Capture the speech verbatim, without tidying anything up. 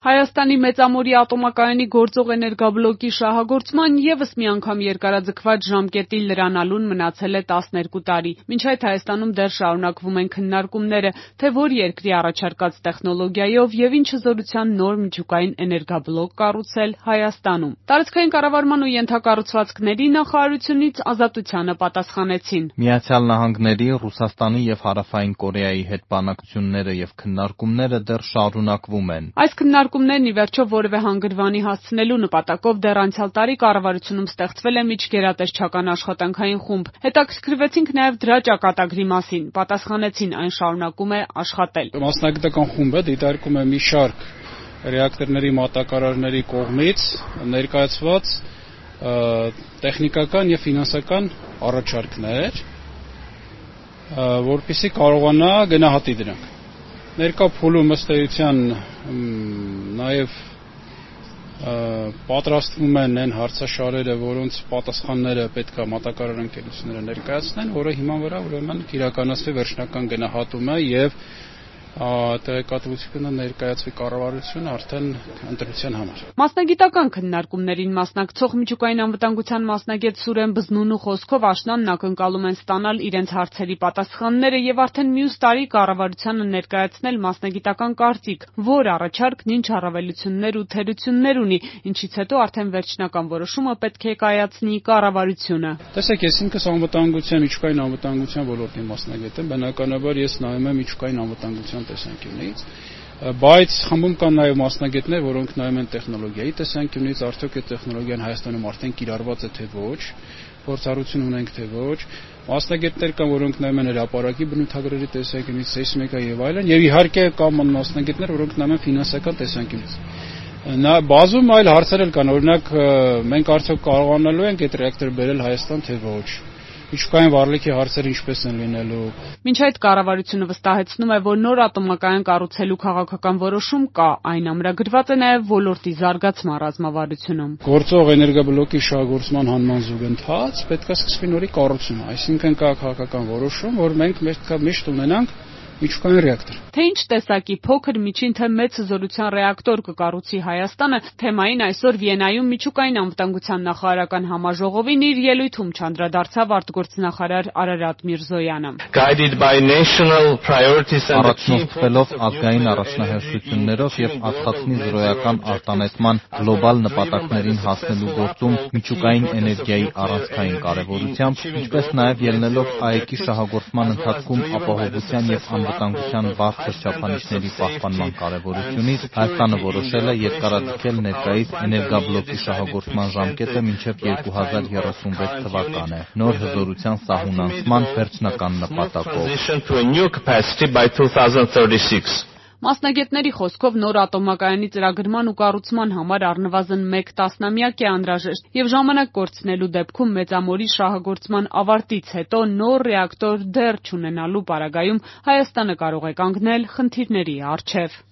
Հայաստանի Մեծամորի ատոմակայանի գործող էներգաբլոկի շահագործման ևս մի անգամ երկարաձգված ժամկետի լրանալուն մնացել է տասներկու տարի։ Մինչ այդ Հայաստանում դեռ շարունակվում են քննարկումները, թե որ երկրի առաջարկած տեխնոլոգիայով եւ ինչ հզորության նոր միջուկային էներգաբլոկ կառուցել Հայաստանում։ Տարածքային կառավարման ու ենթակառուցվածքների նախարարությունից Ազատությանը պատասխանեցին. Միացյալ Նահանգների, Ռուսաստանի եւ Հարավային Կորեայի հետ բանակցությունները եւ քննարկումները դեռ շարունակվում են։ Այս քննարկումներն ի վերջո որևէ հանգրվանի հասցնելու նպատակով դեռ անցյալ տարի կառավարությունում ստեղծվել է միջգերատեսչական աշխատանքային խումբ։ Հետաքրքրվեցինք նաև դրա ճակատագրի մասին, պատասխանեցին այն շարունակում է աշխատել։ Մասնագիտական խումբը դիտարկում է մի շարք ռեակտորների մատակարարների կողմից ներկայացված տեխնիկական եւ ֆինանսական առաջարկներ, որպեսզի կարողանա գնահատի դրանք։ Ներկա փուլում ըստ էության նաև պատրաստվում են այն հարցաշարերը, որոնց պատասխանները պետք է մատակարար ընկերությունները ներկայացնեն, որը հիման վրա ուրեմն իրականացվի վերջնական գնահատումը եւ տեղեկատվությունը ներկայացվի կառավարությունը արդեն ընտրության համար։ Մասնագիտական քննարկումներին մասնակցող միջուկային անվտանգության մասնագետ Սուրեն Բզնունու խոսքով աշնանն ակնկալում են ստանալ իրենց հարցերի պատասխանները եւ արդեն մյուս տարի կառավարությանը ներկայացնել մասնագիտական կարծիք, որ առաջարկն ինչ առավելություններ ու թերություններ ունի, ինչից հետո արդեն վերջնական որոշումը պետք է կայացնի կառավարությունը։ Տեսեք, ես ինքս անվտանգության, միջուկային անվտանգության ոլորտի մասնագետ եմ, բնականաբար ես նայում եմ միջուկային անվտանգության տեսանկյունից, բայց խմբում կան նաև մասնագետներ, որոնք նայում են տեխնոլոգիայի տեսանկյունից, արդյոք այդ տեխնոլոգիան Հայաստանում արդեն կիրառված է թե ոչ, փորձառություն ունենք թե ոչ, մասնագետներ կան, որոնք նայում են հրապարակի բնութագրերի տեսանկյունից, սեյսմիկա եւ այլն, եւ իհարկե կան մասնագետներ, որոնք նայում են ֆինանսական տեսանկյունից։ Նա բազում այլ հարցեր էլ կան, օրինակ մենք արդյոք կարողանալու ենք այդ ռեակտորը բերել Հայաստան թե ոչ։ Միջուկային վառելիքի հարցերը ինչպես են լինելու։ Մինչ այդ կառավարությունը վստահեցնում է, որ նոր ատոմակայան կառուցելու քաղաքական որոշում կա, այն ամրագրված է նաև ոլորտի զարգացման ռազմավարությունում։ Գործող էներգաբլոկի շահագործման հանման զուգընթաց պետք է սկսվի նորի կառուցումը, այսինքն կա քաղաքական որոշում, որ մենք միշտ ունենանք միջուկային ռեակտոր։ Թե ինչ տեսակի փոքր, միջին թե մեծ հզորության ռեակտոր կկառուցի Հայաստանը, թեմային այսօր Վիեննայում միջուկային անվտանգության նախարարական համաժողովին իր ելույթում չանդրադարձավ արտգործնախարար Արարատ Միրզոյանը։ Առաջնորդվելով ազգային առաջնահերթություններով եւ ածխածնի զրոյական արտանետման գլոբալ նպատակներին հասնելու գործում միջուկային էներգիայի առանցքային կարեւորությամբ, ինչպես նաեւ ելնելով ԱԷԿ-ի շահագործման ընթացքում ապահովության եւ անվտանգության բարձր չափանիշների պահպանման կարևորությունից, Հայաստանը որոշել է երկարաձգել ներկայիս էներգաբլոկի շահագործման ժամկետը մինչև երկու հազար երեսունվեց թվականը, նոր հզորության սահմանման վերջնական նպատակով։ Մասնագետների խոսքով նոր ատոմակայանի ծրագրման ու կառուցման համար առնվազն մեկ տասնամյակ է անհրաժեշտ եւ ժամանակ կորցնելու դեպքում Մեծամորի շահագործման ավարտից հետո նոր ռեակտոր դեռ չունենալու պարագայում Հայաստանը կարող է կանգնել խնդիրների առջեւ։